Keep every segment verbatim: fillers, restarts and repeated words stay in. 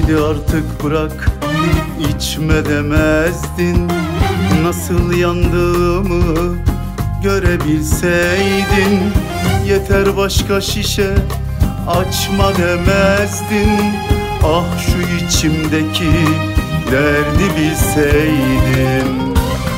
Haydi artık bırak, içme demezdin. Nasıl yandığımı görebilseydin. Yeter başka şişe açma demezdin. Ah şu içimdeki derdi bilseydin.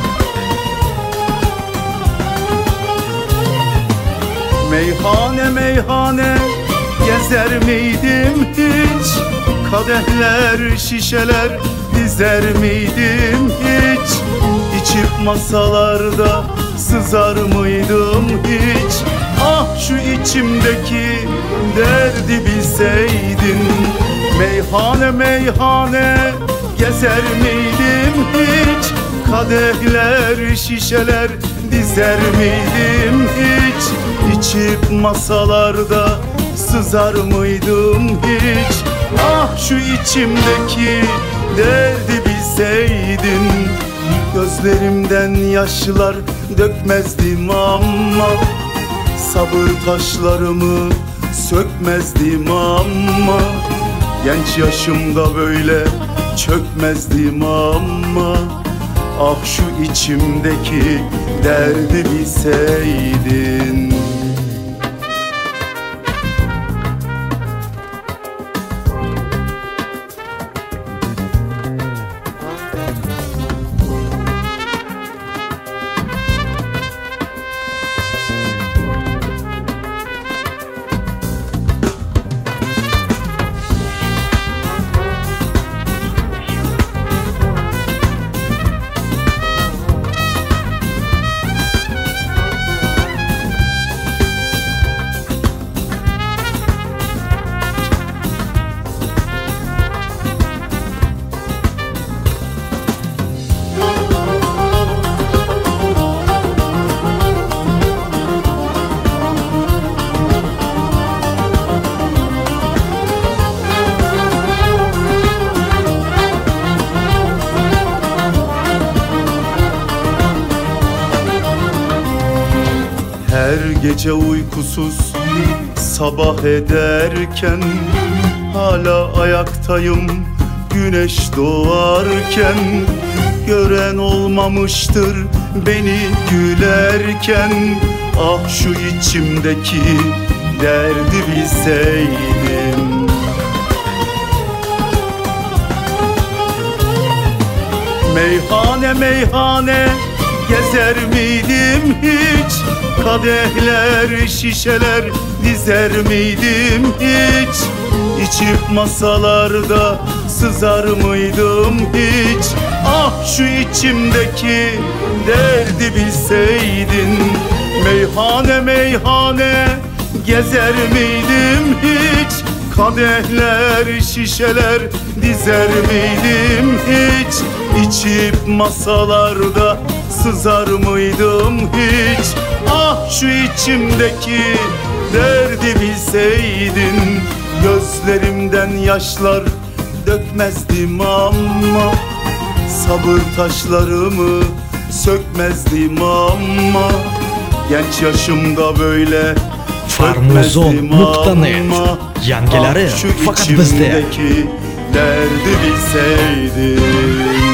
Meyhane meyhane gezer miydim hiç? Kadehler şişeler dizer miydim hiç? İçip masalarda sızar mıydım hiç? Ah şu içimdeki derdi bilseydin. Meyhane meyhane gezer miydim hiç? Kadehler şişeler dizer miydim hiç? İçip masalarda sızar mıydım hiç? Ah şu içimdeki derdi bilseydin. Gözlerimden yaşlar dökmezdim ama sabır taşlarımı sökmezdim ama genç yaşımda böyle çökmezdim ama ah şu içimdeki derdi bilseydin. Her gece uykusuz sabah ederken hala ayaktayım güneş doğarken. Gören olmamıştır beni gülerken. Ah şu içimdeki derdi bilseydin. Meyhane meyhane gezer miydim hiç? Kadehler şişeler dizer miydim hiç? İçip masalarda sızar mıydım hiç? Ah şu içimdeki derdi bilseydin. Meyhane meyhane gezer miydim hiç? Kadehler şişeler dizer miydim hiç? İçip masalarda sızar mıydım hiç? Ah şu içimdeki derdi bilseydin. Gözlerimden yaşlar dökmezdim ama sabır taşlarımı sökmezdim ama genç yaşımda böyle Farmuzon nokta net yangileri ah, şu faqat bizda. içimdeki derdi bilseydin.